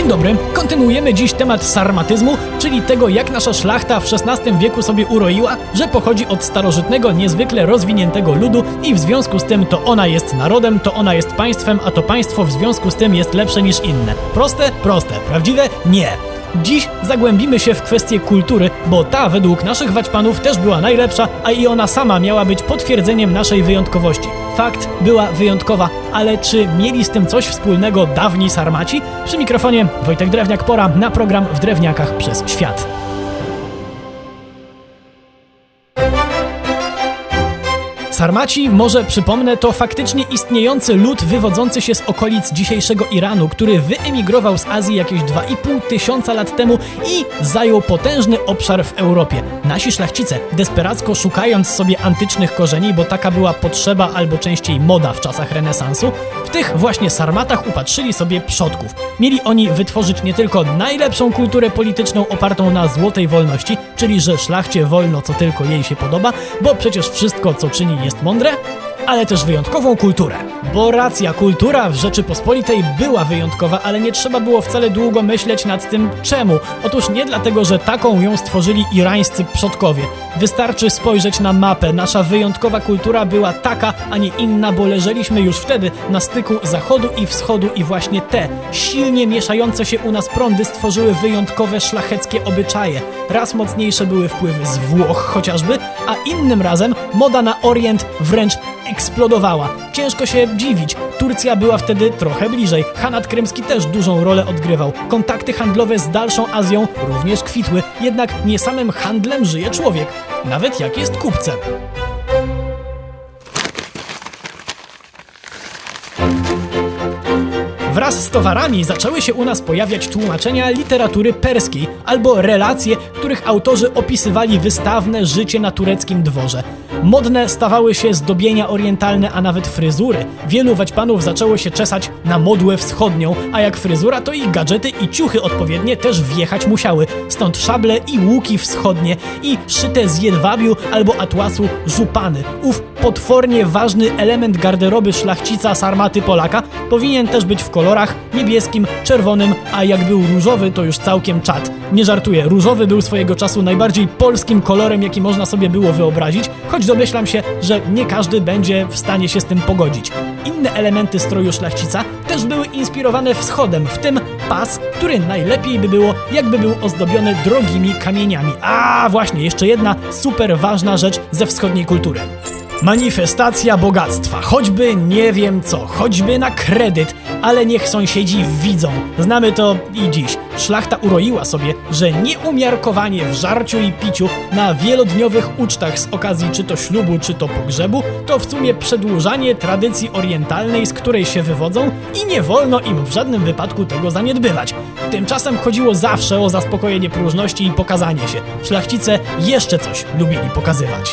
Dzień dobry, kontynuujemy dziś temat sarmatyzmu, czyli tego, jak nasza szlachta w XVI wieku sobie uroiła, że pochodzi od starożytnego, niezwykle rozwiniętego ludu i w związku z tym to ona jest narodem, to ona jest państwem, a to państwo w związku z tym jest lepsze niż inne. Proste? Proste. Prawdziwe? Nie. Dziś zagłębimy się w kwestię kultury, bo ta według naszych waćpanów też była najlepsza, a i ona sama miała być potwierdzeniem naszej wyjątkowości. Fakt, była wyjątkowa, ale czy mieli z tym coś wspólnego dawni Sarmaci? Przy mikrofonie Wojtek Drewniak, pora na program W Drewniakach przez świat. Sarmaci, może przypomnę, to faktycznie istniejący lud wywodzący się z okolic dzisiejszego Iranu, który wyemigrował z Azji jakieś 2,5 tysiąca lat temu i zajął potężny obszar w Europie. Nasi szlachcice, desperacko szukając sobie antycznych korzeni, bo taka była potrzeba albo częściej moda w czasach renesansu, w tych właśnie Sarmatach upatrzyli sobie przodków. Mieli oni wytworzyć nie tylko najlepszą kulturę polityczną opartą na złotej wolności, czyli że szlachcie wolno co tylko jej się podoba, bo przecież wszystko co czyni jest mądre, ale też wyjątkową kulturę. Bo racja, kultura w Rzeczypospolitej była wyjątkowa, ale nie trzeba było wcale długo myśleć nad tym czemu. Otóż nie dlatego, że taką ją stworzyli irańscy przodkowie. Wystarczy spojrzeć na mapę. Nasza wyjątkowa kultura była taka, a nie inna, bo leżeliśmy już wtedy na styku zachodu i wschodu i właśnie te silnie mieszające się u nas prądy stworzyły wyjątkowe szlacheckie obyczaje. Raz mocniejsze były wpływy z Włoch chociażby, a innym razem moda na Orient wręcz eksplodowała. Ciężko się dziwić. Turcja była wtedy trochę bliżej. Hanat Krymski też dużą rolę odgrywał. Kontakty handlowe z dalszą Azją również kwitły. Jednak nie samym handlem żyje człowiek. Nawet jak jest kupcem. Wraz z towarami zaczęły się u nas pojawiać tłumaczenia literatury perskiej albo relacje, których autorzy opisywali wystawne życie na tureckim dworze. Modne stawały się zdobienia orientalne, a nawet fryzury. Wielu waćpanów zaczęło się czesać na modłę wschodnią, a jak fryzura, to i gadżety i ciuchy odpowiednie też wjechać musiały. Stąd szable i łuki wschodnie i szyte z jedwabiu albo atłasu żupany. Ów potwornie ważny element garderoby szlachcica Sarmaty Polaka powinien też być w kolorach niebieskim, czerwonym, a jak był różowy, to już całkiem czad. Nie żartuję, różowy był swojego czasu najbardziej polskim kolorem, jaki można sobie było wyobrazić, choć domyślam się, że nie każdy będzie w stanie się z tym pogodzić. Inne elementy stroju szlachcica też były inspirowane wschodem, w tym pas, który najlepiej by było, jakby był ozdobiony drogimi kamieniami. A właśnie, jeszcze jedna super ważna rzecz ze wschodniej kultury. Manifestacja bogactwa, choćby nie wiem co, choćby na kredyt, ale niech sąsiedzi widzą. Znamy to i dziś. Szlachta uroiła sobie, że nieumiarkowanie w żarciu i piciu na wielodniowych ucztach z okazji czy to ślubu, czy to pogrzebu, to w sumie przedłużanie tradycji orientalnej, z której się wywodzą i nie wolno im w żadnym wypadku tego zaniedbywać. Tymczasem chodziło zawsze o zaspokojenie próżności i pokazanie się. Szlachcice jeszcze coś lubili pokazywać.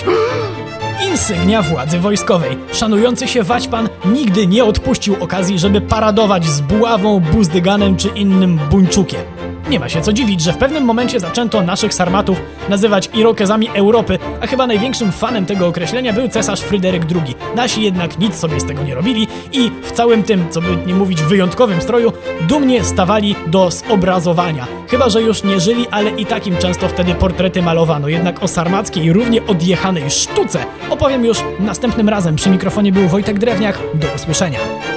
Insygnia władzy wojskowej. Szanujący się waćpan nigdy nie odpuścił okazji, żeby paradować z buławą, buzdyganem czy innym buńczukiem. Nie ma się co dziwić, że w pewnym momencie zaczęto naszych Sarmatów nazywać Irokezami Europy, a chyba największym fanem tego określenia był cesarz Fryderyk II. Nasi jednak nic sobie z tego nie robili i w całym tym, co by nie mówić, wyjątkowym stroju, dumnie stawali do zobrazowania. Chyba że już nie żyli, ale i takim często wtedy portrety malowano. Jednak o sarmackiej, równie odjechanej sztuce opowiem już następnym razem. Przy mikrofonie był Wojtek Drewniak. Do usłyszenia.